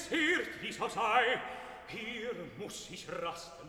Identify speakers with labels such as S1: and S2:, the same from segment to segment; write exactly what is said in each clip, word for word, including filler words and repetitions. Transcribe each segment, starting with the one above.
S1: Messiert, wie so sei, hier muss ich rasten.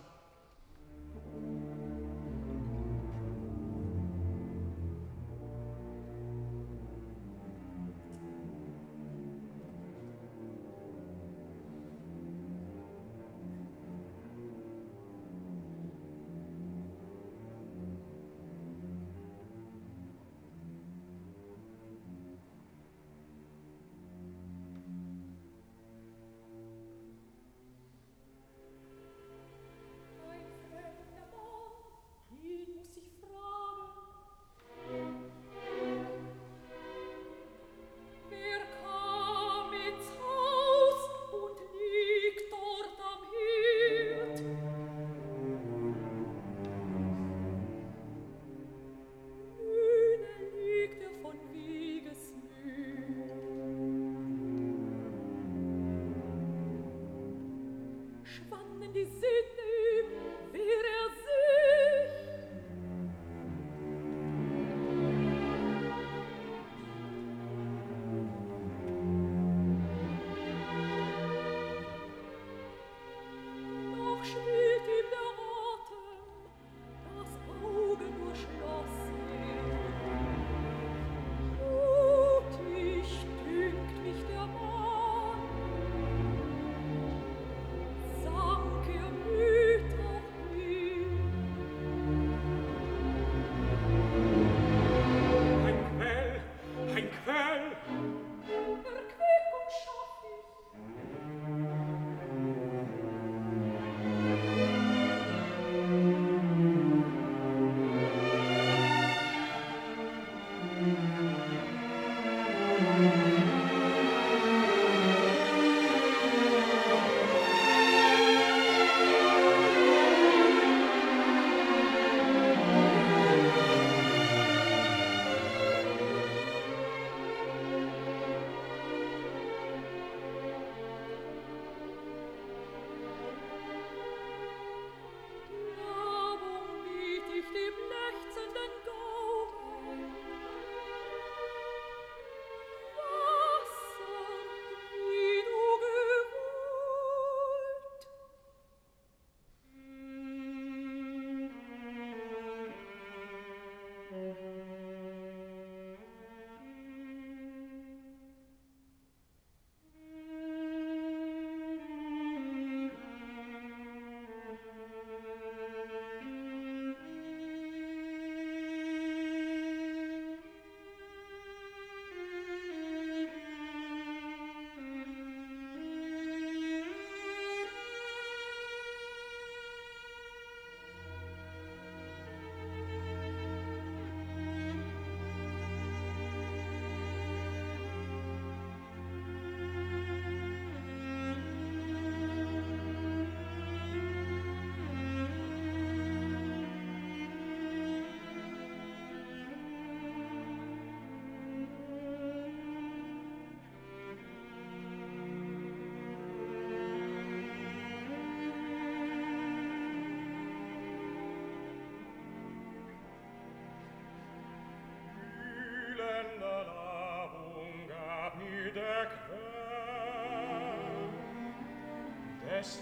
S2: Es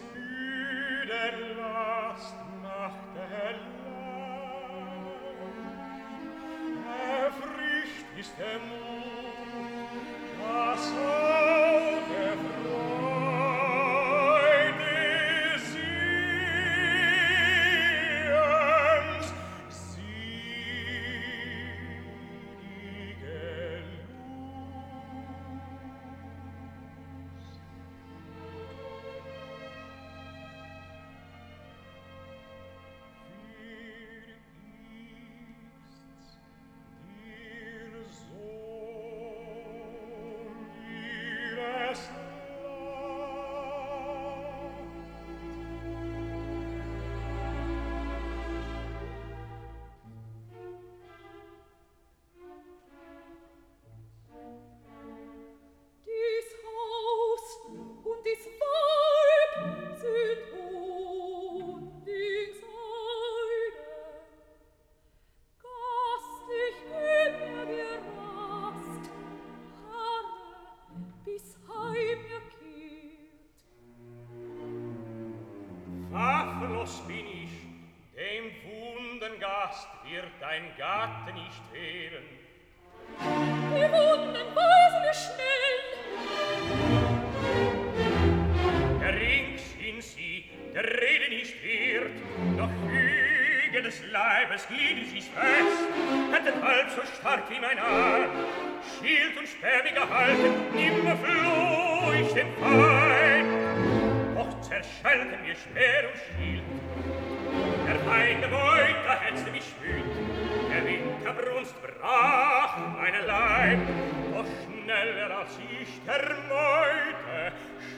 S2: müde Last Nacht erlang. Erfrischt ist der Mut, das Auge Freude sehens, sinnige Lust.
S1: wird dein Gatte nicht wehren.
S3: Die Wunden weisen wir schnell.
S1: Der Ring in sie, der Rede nicht wird, doch Füge des Leibes glied sie's fest, hättet halb so stark wie mein Arm, Schild und Speer wie gehalten, nimmer floh ich den Feind. Doch zerschellten wir Speer und Schild, der Feinde Beut, da hetzte mich wüt, der Winterbrunst brach meine Leib, doch schneller als ich der Meute